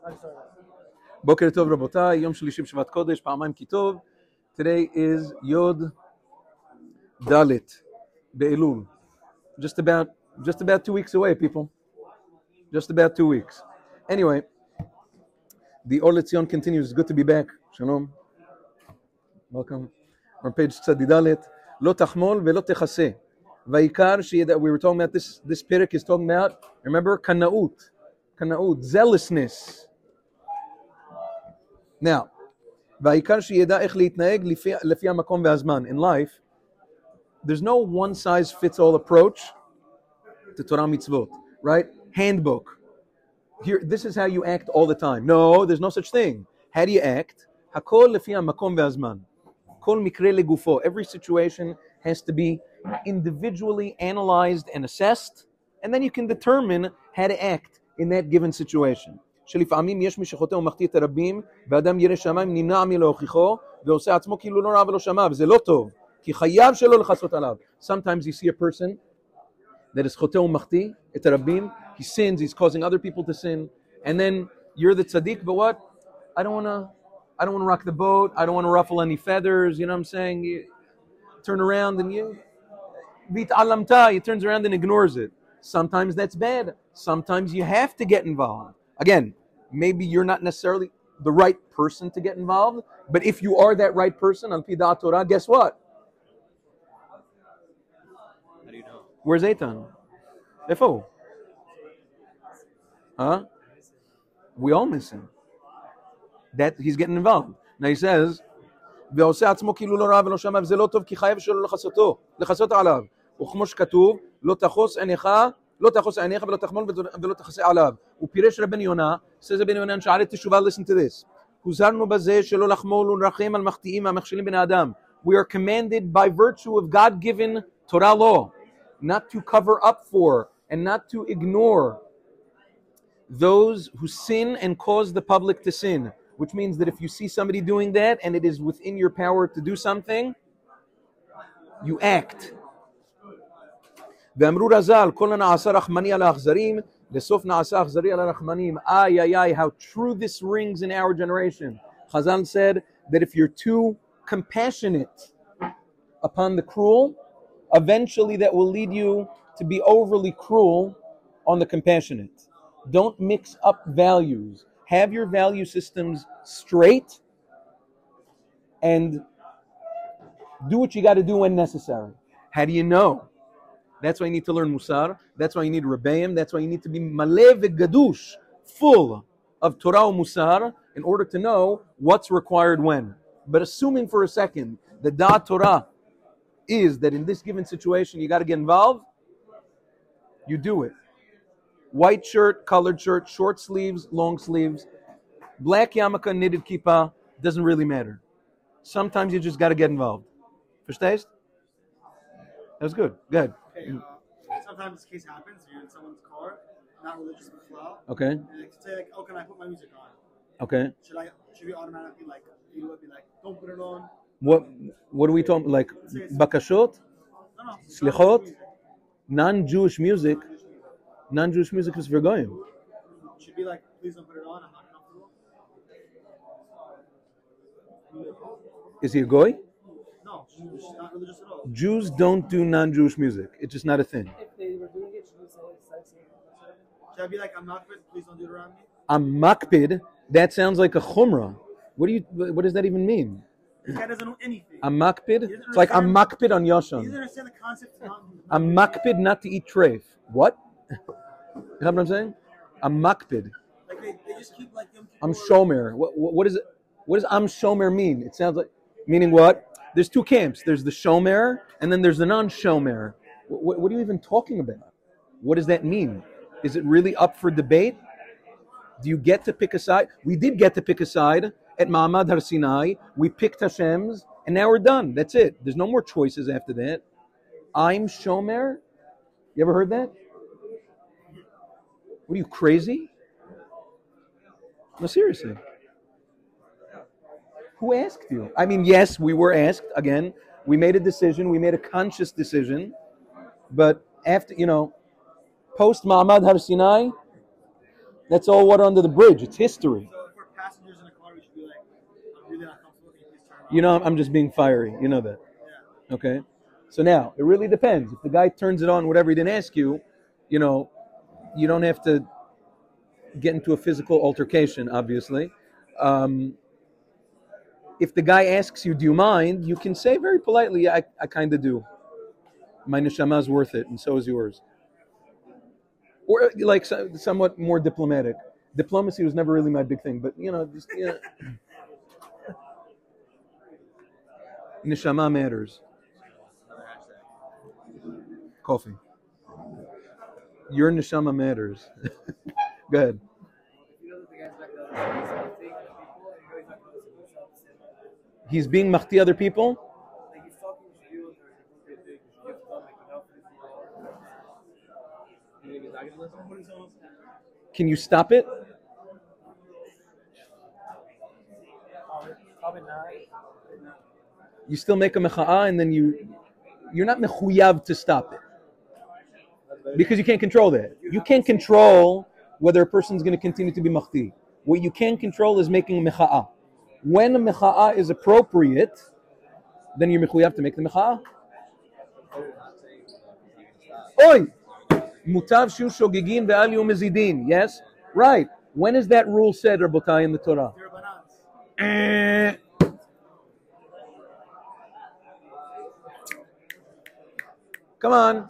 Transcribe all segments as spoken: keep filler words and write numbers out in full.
Boker Tov Rabotai, Yom Shlishi Shabbat Kodesh, Pa'amayim Ki Tov. Today is Yod Dalit Be'elul. Just about, just about two weeks away, people. Just about two weeks. Anyway, the Or Letzion continues. It's good to be back. Shalom. Welcome. We're on page Tzadi Dalit. Lo Tachmol Ve'lo Techaseh. Vaikar Sheyeda. We were talking about this. This Perek is talking about. Remember, Kanaut, Kanaut, zealousness. Now, והעיקר שידע איך להתנהג לפי, לפי המקום והזמן. In life, there's no one-size-fits-all approach to Torah mitzvot, right? Handbook. Here, this is how you act all the time. No, there's no such thing. How do you act? הכל לפי המקום והזמן. כל מקרה לגופו. Every situation has to be individually analyzed and assessed, and then you can determine how to act in that given situation. שלפעמים יש מי שחוטא ומחטיא את הרבים, ואדם ירא שמיים נמנע מלהוכיחו, ועושה עצמו כאילו לא ראה ולא שמע, וזה לא טוב, כי חייב שלא לכסות עליו. Sometimes you see a person that is חוטא ומחטיא את הרבים, he sins, he's causing other people to sin, and then you're the tzaddik, but what? I don't want to I don't want to rock the boat, I don't want to ruffle any feathers, you know what I'm saying? You turn around and you vit'alamta, he turns around and ignores it. Sometimes that's bad. Sometimes you have to get involved. Again, maybe you're not necessarily the right person to get involved, but if you are that right person, on Pi Da'at Torah, guess what? How do you know? Where's Eitan? Ifo? Huh? We all miss him. That he's getting involved. Now he says, ועושה עצמו כאילו לא ראה ולא שמע, וזה לא טוב, כי חייב שלא לחסותו, לחסות עליו. וכמו שכתוב, לא תחוס עיניך, לא תחוס עיניך ולא תחמול ולא תחסה עליו. ופירש רבן יונה, says רבן יונה, שערי תשובה, listen to this. הוזהרנו בזה שלא לחמול ולרחם על מחטיאים והמכשילים בני אדם. We are commanded by virtue of God-given Torah law, not to cover up for and not to ignore those who sin and cause the public to sin. Which means that if you see somebody doing that and it is within your power to do something, you act. ואמרו רז"ל, כל הנעשה רחמני על האכזרים, לסוף נעשה אכזרי על הרחמנים. Ay, ay, ay, how true this rings in our generation. Chazal said that if you're too compassionate upon the cruel, eventually that will lead you to be overly cruel on the compassionate. Don't mix up values. Have your value systems straight and do what you got to do when necessary. How do you know? That's why you need to learn Musar. That's why you need Rebbeim. That's why you need to be Maleh veGadush, full of Torah and Musar, in order to know what's required when. But assuming for a second that Da'at Torah is that in this given situation you got to get involved, you do it. White shirt, colored shirt, short sleeves, long sleeves, black yarmulke, knitted kippah, doesn't really matter. Sometimes you just got to get involved. Verstehst? That was good. Good. Okay, uh, sometimes this case happens. You're in someone's car, not religious but flow. Okay. And they say like, "Oh, can I put my music on?" Okay. Should I? Should we automatically like? You would be like, "Don't put it on." What What are we talking like? Bakashot? No, no. Slichot? Non-Jewish music. Non-Jewish music is vergoyim. Should be like, "Please don't put it on. I'm not comfortable." Is he a goy? No, she's not religious at all. Jews don't do non-Jewish music. It's just not a thing. If they were doing it, should we say Should I be like, "I'm not fit. Please don't do it around me"? I'm makpid. That sounds like a chumrah. What do you? What does that even mean? This guy doesn't know anything. I'm makpid. It's like I'm makpid on He doesn't Yoshan. understand the concept. Of I'm makpid not to eat treif. What? You know what I'm saying? I'm makpid. Like they, they just keep like them. I'm shomer. What, what, what is it? What does I'm shomer mean? It sounds like meaning what? There's two camps. There's the shomer and then there's the non-shomer. What, what are you even talking about? What does that mean? Is it really up for debate? Do you get to pick a side? We did get to pick a side at Ma'amad Har Sinai. We picked Hashem's and now we're done. That's it. There's no more choices after that. I'm shomer. You ever heard that? What are you, crazy? No, seriously. Who asked you? I mean, yes, we were asked. Again, we made a decision. We made a conscious decision. But after, you know, post Ma'amad Har Sinai, That's all water under the bridge. It's history. So if we're passengers in a car, we should be like, I'm really not comfortable. Can you please turn You know, I'm just being fiery. You know that. Yeah. Okay? So now, it really depends. If the guy turns it on, whatever he didn't ask you, you know, you don't have to get into a physical altercation, obviously. Um, if the guy asks you, do you mind? You can say very politely, I, I kind of do. My neshama is worth it, and so is yours. Or like so, somewhat more diplomatic. Diplomacy was never really my big thing, but you know, just you know. Neshama matters. Coffee. Your neshama matters. Go ahead. He's being mahti other people? Can you stop it? You still make a mecha'ah and then you, you're not mechuyav to stop it. Because you can't control that. You can't control whether a person's going to continue to be mahti. What you can control is making a mecha'ah. When a mecha'ah is appropriate, then you're mechuyav to make the mecha'ah. Oi! Mutav shu shogigin ve'al yu mezidin. Yes? Right. When is that rule said, Rabotai, in the Torah? Eh. Come on.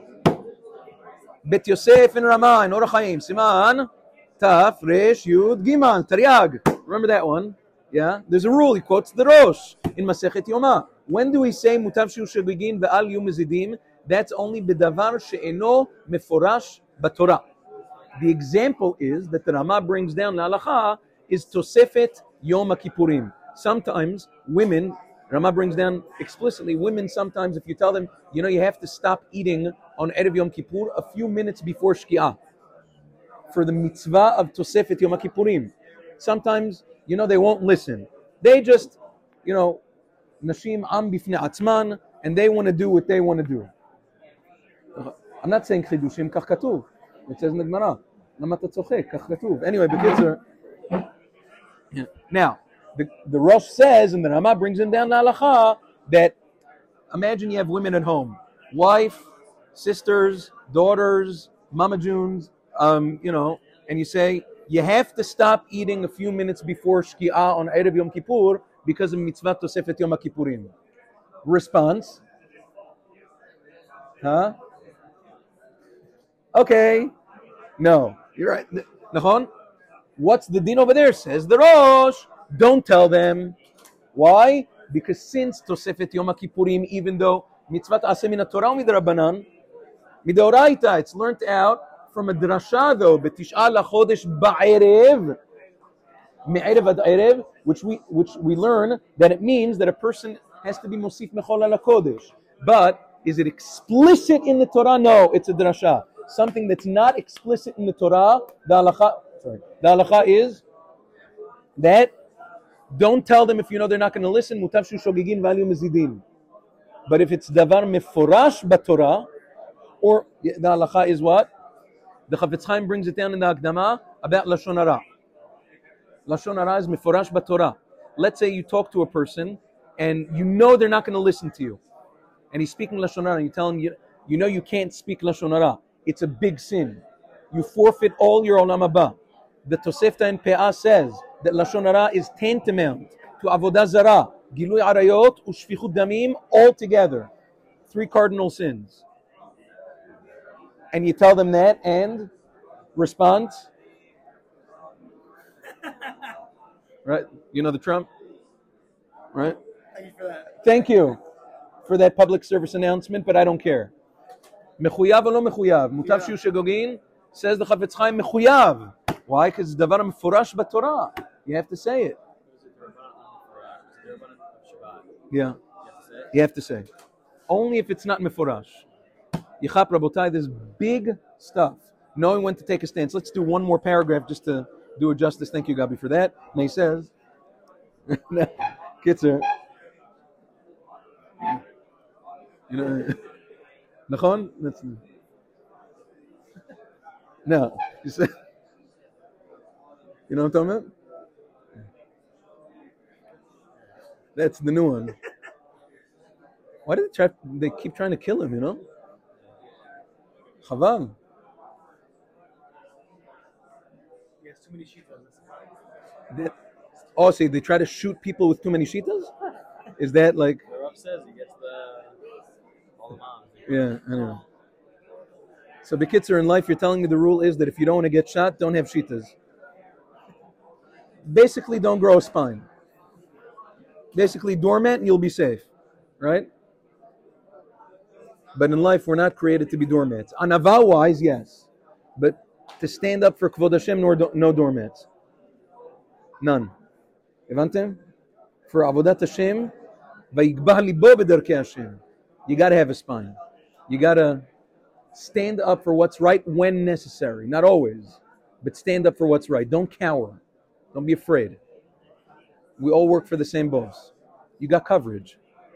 Bet Yosef and Ramah in Orach Chaim. Siman. Taf, Resh, Yud, Gimal. Taryag. Remember that one? Yeah? There's a rule. He quotes the Rosh in Masechet Yoma. When do we say Mutav shu shogigin ve'al yu mezidim? That's only bedavar she'eno meforash b'Torah. The example is that the Rama brings down the halacha is Tosefet Yom Kippurim. Sometimes women, Rama brings down explicitly, women sometimes if you tell them, you know, you have to stop eating on Erev Yom Kippur a few minutes before Shki'ah for the mitzvah of Tosefet Yom Kippurim. Sometimes, you know, they won't listen. They just, you know, Nashim Am Bifnei Atzman, and they want to do what they want to do. I'm not saying chidushim, kach katuv. It says in the Gemara. Lama ta tzochek, kach katuv. Anyway, b'kitzur. Now, the, the Rosh says, and the Rama brings him down the halacha, that imagine you have women at home. Wife, sisters, daughters, mama junes, um, you know, and you say, you have to stop eating a few minutes before Shki'ah on Erev Yom Kippur because of mitzvah Tosefet Yom Kippurim. Response? Huh? Okay. No. You're right. Nachon? What's the din over there? Says the Rosh. Don't tell them. Why? Because since Tosefet Yom Kippurim, even though mitzvah aseh min Torah midrabanan, midoraita, it's learnt out from a drasha though, betish'a lachodesh ba'erev, me'erev ad erev, which we which we learn that it means that a person has to be mosif mechol ala kodesh. But is it explicit in the Torah? No, it's a drasha. Something that's not explicit in the Torah, the halacha, sorry, the halacha is that don't tell them if you know they're not going to listen. Mutav shu shogigin ve'al yu mezidin. But if it's davar meforash b'Torah, or the halacha is what? The Chafetz Chaim brings it down in the Akdama about lashon hara. Lashon hara is meforash b'Torah. Let's say you talk to a person and you know they're not going to listen to you, and he's speaking lashon hara, and you tell him you, you know you can't speak lashon hara. It's a big sin. You forfeit all your olam haba. The Tosefta in Pe'ah says that lashon hara is tantamount to avodah zara, gilui arayot, ushfichut damim, all together. Three cardinal sins. And you tell them that, and response? Right? You know the Trump? Right? Thank you for that. Thank you for that public service announcement, but I don't care. Mechuyav or no mechuyav? Mutav shu shogigin, says the Chafetz Chaim, mechuyav. Why? Because it's davar meforash b'Torah. You have to say it. Yeah. You have to say. Only if it's not meforash. Yichap Rabotai, there's big stuff. Knowing when to take a stance. Let's do one more paragraph just to do it justice. Thank you, Gabi, for that. And he says, Kitzer, you know, Nachon? That's no. You say, You know what I'm talking about? That's the new one. Why do they try? They keep trying to kill him, you know? Chaval. He has too many shitas. That, oh, see, they try to shoot people with too many shitas? Is that like... The Rav says he gets the... all the moms. Yeah, I know. So the kids are in life, you're telling me the rule is that if you don't want to get shot, don't have shitas. Basically, don't grow a spine. Basically, doormat and you'll be safe. Right? But in life, we're not created to be doormats. Anava-wise, yes. But to stand up for Kvod Hashem, no, no doormats. None. Evantem? For Avodat Hashem, Vayigbah libo b'derkei Hashem. You got to have a spine. You got to stand up for what's right when necessary. Not always, but stand up for what's right. Don't cower. Don't be afraid. We all work for the same boss. You got coverage.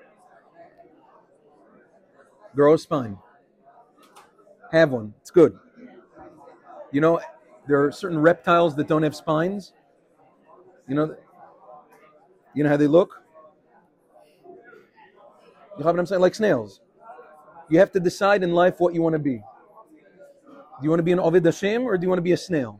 Grow a spine. Have one. It's good. You know, there are certain reptiles that don't have spines. You know, you know how they look? You know what I'm saying? Like snails. You have to decide in life what you want to be. Do you want to be an Oved Hashem or do you want to be a snail?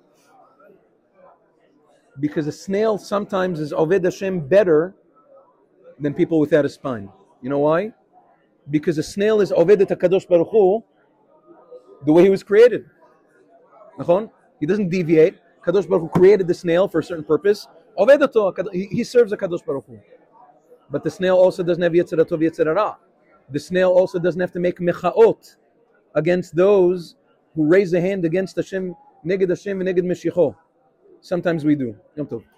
Because a snail sometimes is Oved Hashem better than people without a spine. You know why? Because a snail is Oved et HaKadosh Baruch Hu the way he was created. He doesn't deviate. Kadosh Baruch Hu created the snail for a certain purpose. Oved Oto, he serves a Kadosh Baruch Hu. But the snail also doesn't have Yetzer Tov, Yetzer Hara. The snail also doesn't have to make mechaot against those who raise a hand against Hashem, neged Hashem and neged Meshicho. Sometimes we do. Yom Tov.